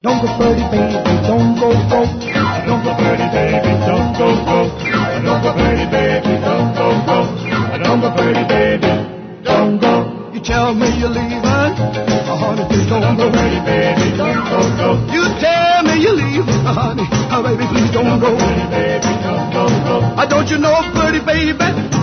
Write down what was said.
Don't go, birdie, baby, don't go, go. Don't go, birdie, baby, don't go, go. Don't go, birdie, baby, don't go, go. Don't go, birdie, baby, don't go. You tell me you're leaving, honey, please don't go. Birdie, baby, don't go, go. You tell me you're leaving, honey, baby, please don't go. Birdie, baby, don't go, go. Don't you know, birdie, baby,